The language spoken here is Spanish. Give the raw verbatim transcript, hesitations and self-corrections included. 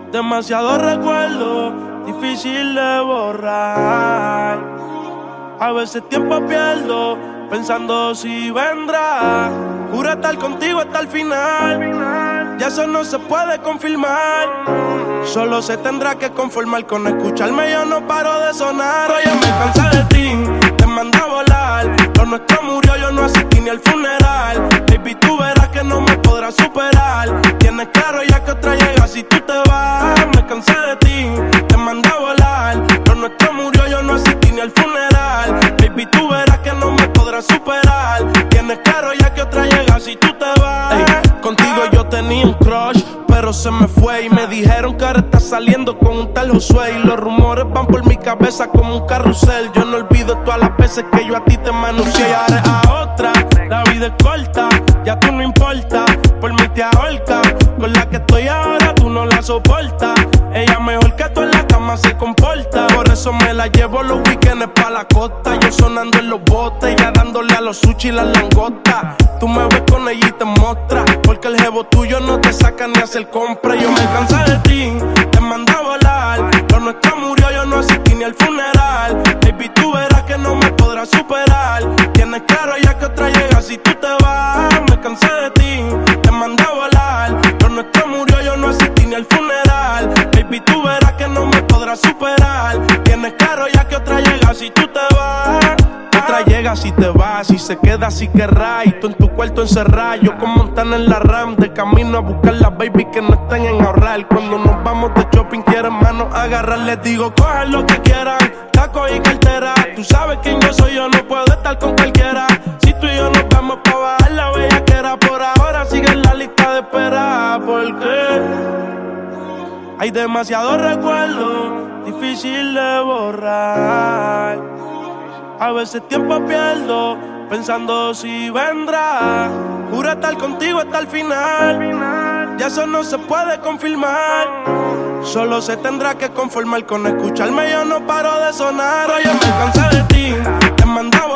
Demasiado recuerdo, difícil de borrar. A veces tiempo pierdo, pensando si vendrá. Juro estar contigo hasta el final. Ya eso no se puede confirmar. Solo se tendrá que conformar con escucharme. Yo no paro de sonar. Oye, me cansé de ti, te mandé a volar. Lo nuestro murió, yo no asistí ni al funeral. Baby, tú verás que no me podrás superar. Tienes claro ya que otra llega si tú te vas. Me cansé de ti, te mandé a volar. Lo nuestro murió, yo no asistí ni al funeral. Baby, tú verás que no me podrás superar. Tienes claro ya que otra llega si tú te vas. Ey, contigo yo tenía un crush, pero se me fue y me dijeron que ahora está saliendo con un tal Josué. Y los rumores van por mi cabeza como un carrusel. Yo no olvido todas las veces que yo a ti te manoseé. Y ahora es a otra, la vida es corta, ya tú no importa, por mí te ahorca. Con la que estoy ahora tú no la soportas. Ella mejor que tú en la cama se comporta. Por eso me la llevo los weekends pa' la costa. Yo sonando en los botes, ella dándole a los sushi y las langostas. Tú me ves con ella y te mostras, porque el jevo tuyo no te saca ni hacer compra. Yo me cansé de ti, te mandé a volar. Lo nuestro murió, yo no asistí ni al funeral. Baby, tú verás que no me podrás superar. Tienes claro ya que otra llega si tú te vas. Me cansé de ti, te mandé a volar. Lo nuestro murió, yo no asistí ni al funeral. Baby, tú verás que no me podrás superar. Tienes claro ya que otra llega si tú te vas. Otra llega si te vas, si se queda si querrá. Y tú en tu cuarto encerrado, yo con Montana en la RAM. De camino a buscar las baby que no estén en ahorrar. Cuando nos vamos de shopping quieren manos agarrar. Les digo cojan lo que quieran, taco y cartera. Tú sabes quién yo soy, yo no puedo estar con cualquiera. Si tú y yo nos vamos pa' bajar la bellaquera. Por ahora sigue en la lista de espera, porque hay demasiados recuerdos, difícil de borrar. A veces tiempo pierdo, pensando si vendrá. Juro estar contigo hasta el final. Ya eso no se puede confirmar. Solo se tendrá que conformar con escucharme. Yo no paro de sonar. Oye, me cansé de ti, te mandé a